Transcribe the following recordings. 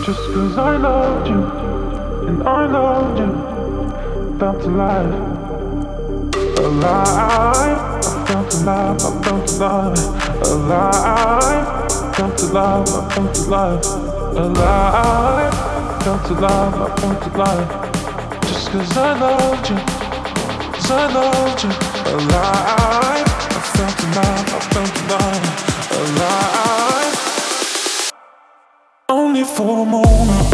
Just 'cause I loved you, and I loved you, felt alive, alive. I felt alive, I felt alive, alive. Felt alive, I felt alive, alive. Felt alive, I felt alive. Just 'cause I loved you, 'cause I loved you, alive. I felt alive, I felt alive, alive. Only for a moment,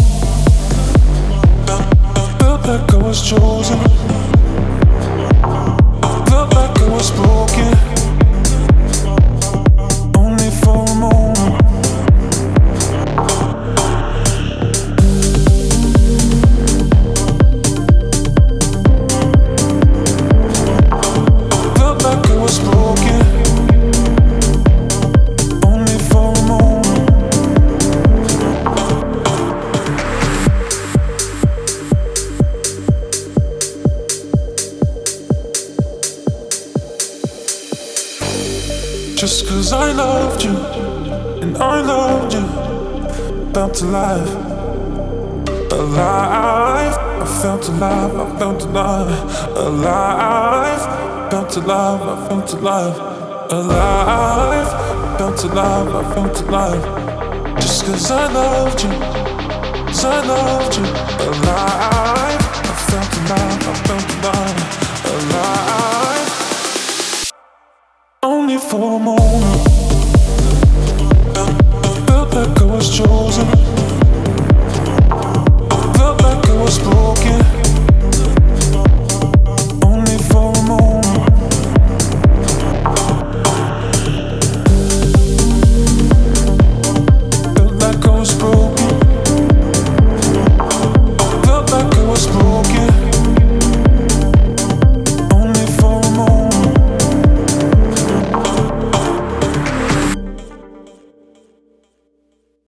felt like I was chosen, felt like I was broken. Only for a moment. Felt like I was broken. Only for a moment. Just 'cause I loved you, and I loved you, felt alive, alive. I felt alive, I felt alive, alive. Felt alive, I felt alive, alive. Felt alive, I felt alive. Just 'cause I loved you, 'cause I loved you, alive. I felt alive, I felt alive, alive.